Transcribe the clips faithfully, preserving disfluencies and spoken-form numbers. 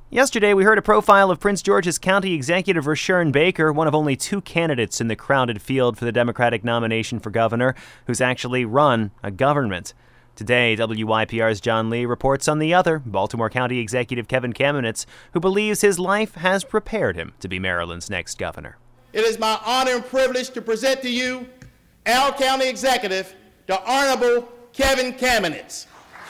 Yesterday, we heard a profile of Prince George's County Executive Rushern Baker, one of only two candidates in the crowded field for the Democratic nomination for governor who's actually run a government. Today, W Y P R's John Lee reports on the other, Baltimore County Executive Kevin Kamenetz, who believes his life has prepared him to be Maryland's next governor. It is my honor and privilege to present to you our County Executive, the Honorable Kevin Kamenetz.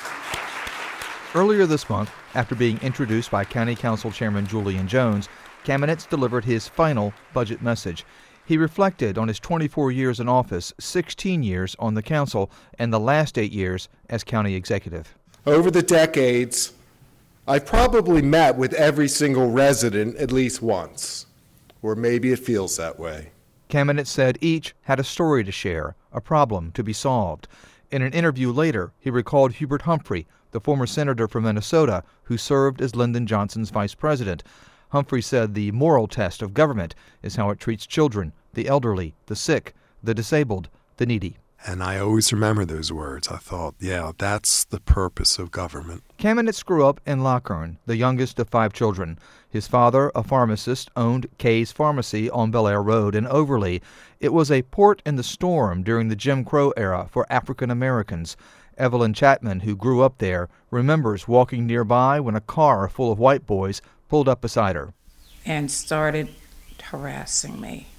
Earlier this month, after being introduced by County Council Chairman Julian Jones, Kamenetz delivered his final budget message. He reflected on his twenty-four years in office, sixteen years on the council, and the last eight years as county executive. Over the decades, I've probably met with every single resident at least once, or maybe it feels that way. Kamenetz said each had a story to share, a problem to be solved. In an interview later, he recalled Hubert Humphrey, the former senator from Minnesota who served as Lyndon Johnson's vice president. Humphrey said the moral test of government is how it treats children, the elderly, the sick, the disabled, the needy. And I always remember those words. I thought, yeah, that's the purpose of government. Kamenetz grew up in Lockern, the youngest of five children. His father, a pharmacist, owned Kay's Pharmacy on Bel Air Road in Overlea. It was a port in the storm during the Jim Crow era for African Americans. Evelyn Chapman, who grew up there, remembers walking nearby when a car full of white boys pulled up beside her and started harassing me.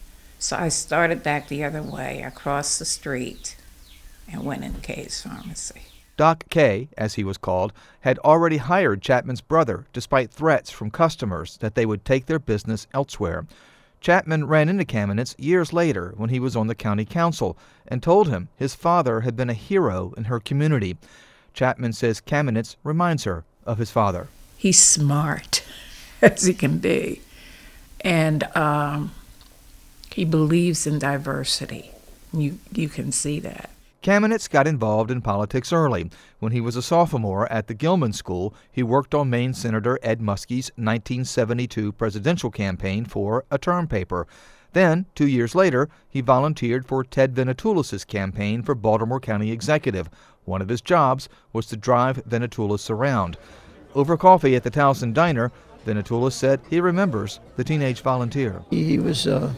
So I started back the other way, across the street, and went in Kay's Pharmacy. Doc Kay, as he was called, had already hired Chapman's brother despite threats from customers that they would take their business elsewhere. Chapman ran into Kamenetz years later when he was on the county council and told him his father had been a hero in her community. Chapman says Kamenetz reminds her of his father. He's smart as he can be, and um, he believes in diversity. You, you can see that. Kamenetz got involved in politics early. When he was a sophomore at the Gilman School, he worked on Maine Senator Ed Muskie's nineteen seventy-two presidential campaign for a term paper. Then, two years later, he volunteered for Ted Venetoulis' campaign for Baltimore County Executive. One of his jobs was to drive Venetoulis around. Over coffee at the Towson Diner, Venetoulis said he remembers the teenage volunteer. He was uh,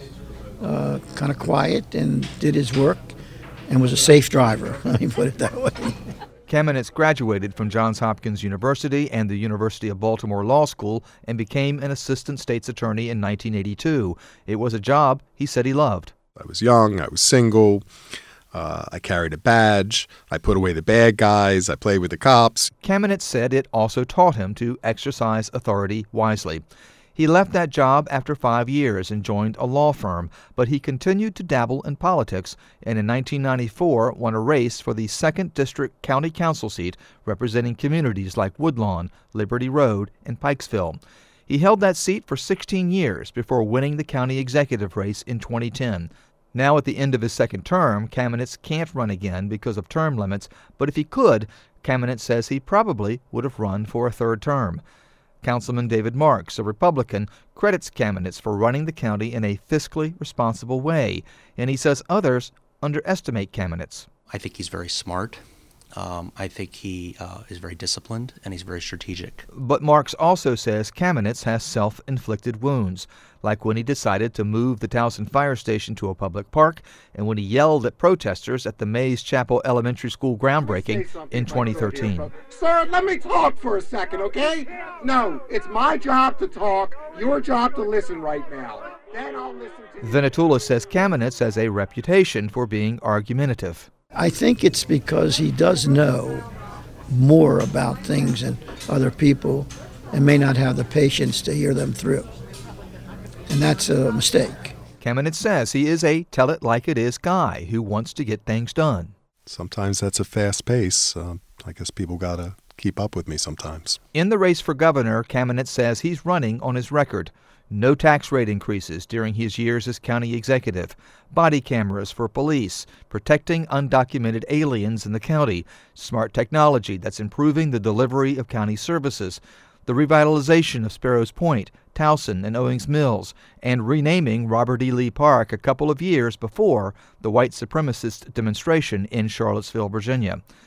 uh, kind of quiet and did his work and was a safe driver, let me put it that way. Kamenetz graduated from Johns Hopkins University and the University of Baltimore Law School and became an assistant state's attorney in nineteen eighty-two. It was a job he said he loved. I was young, I was single, uh, I carried a badge, I put away the bad guys, I played with the cops. Kamenetz said it also taught him to exercise authority wisely. He left that job after five years and joined a law firm, but he continued to dabble in politics and in nineteen ninety-four won a race for the second District County Council seat representing communities like Woodlawn, Liberty Road, and Pikesville. He held that seat for sixteen years before winning the county executive race in twenty ten. Now at the end of his second term, Kamenetz can't run again because of term limits, but if he could, Kamenetz says he probably would have run for a third term. Councilman David Marks, a Republican, credits Kamenetz for running the county in a fiscally responsible way, and he says others underestimate Kamenetz. I think he's very smart. Um, I think he uh, is very disciplined, and he's very strategic. But Marks also says Kamenetz has self-inflicted wounds, like when he decided to move the Towson Fire Station to a public park and when he yelled at protesters at the Mays Chapel Elementary School groundbreaking in twenty thirteen. Sir, let me talk for a second, okay? No, it's my job to talk, your job to listen right now. Then I'll listen to you. Venetoulis says Kamenetz has a reputation for being argumentative. I think it's because he does know more about things than other people and may not have the patience to hear them through. And that's a mistake. Kamenetz says he is a tell-it-like-it-is guy who wants to get things done. Sometimes that's a fast pace. Uh, I guess people got to keep up with me sometimes. In the race for governor, Kamenetz says he's running on his record. No tax rate increases during his years as county executive, body cameras for police, protecting undocumented aliens in the county, smart technology that's improving the delivery of county services, the revitalization of Sparrows Point, Towson, and Owings Mills, and renaming Robert E. Lee Park a couple of years before the white supremacist demonstration in Charlottesville, Virginia.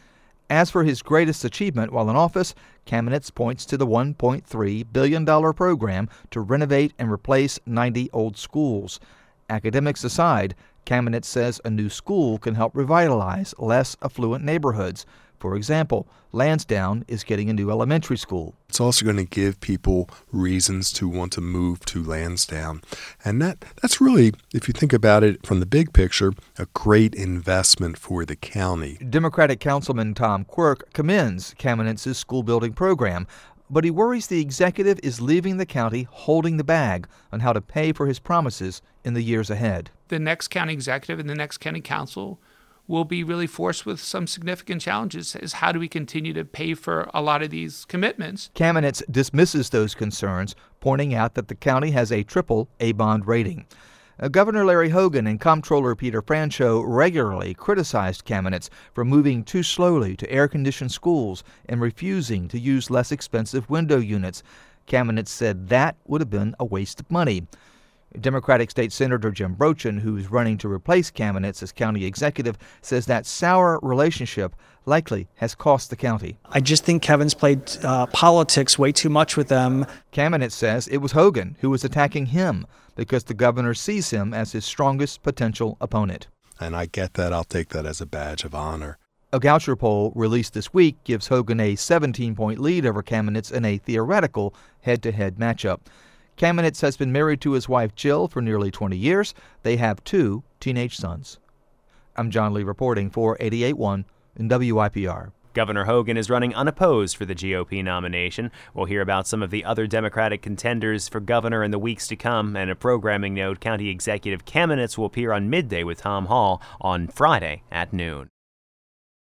As for his greatest achievement while in office, Kamenetz points to the one point three billion dollars program to renovate and replace ninety old schools. Academics aside, Kamenetz says a new school can help revitalize less affluent neighborhoods. For example, Lansdowne is getting a new elementary school. It's also going to give people reasons to want to move to Lansdowne. And that that's really, if you think about it from the big picture, a great investment for the county. Democratic Councilman Tom Quirk commends Kamenetz's school building program, but he worries the executive is leaving the county holding the bag on how to pay for his promises in the years ahead. The next county executive and the next county council will be really forced with some significant challenges is how do we continue to pay for a lot of these commitments. Kamenetz dismisses those concerns, pointing out that the county has a triple A bond rating. Uh, Governor Larry Hogan and Comptroller Peter Franchot regularly criticized Kamenetz for moving too slowly to air-conditioned schools and refusing to use less expensive window units. Kamenetz said that would have been a waste of money. Democratic State Senator Jim Brochin, who's running to replace Kamenetz as county executive, says that sour relationship likely has cost the county. I just think Kevin's played uh, politics way too much with them. Kamenetz says it was Hogan who was attacking him because the governor sees him as his strongest potential opponent. And I get that. I'll take that as a badge of honor. A Goucher poll released this week gives Hogan a seventeen-point lead over Kamenetz in a theoretical head-to-head matchup. Kamenetz has been married to his wife Jill for nearly twenty years. They have two teenage sons. I'm John Lee reporting for eighty-eight point one in W I P R. Governor Hogan is running unopposed for the G O P nomination. We'll hear about some of the other Democratic contenders for governor in the weeks to come. And a programming note, County Executive Kamenetz will appear on Midday with Tom Hall on Friday at noon.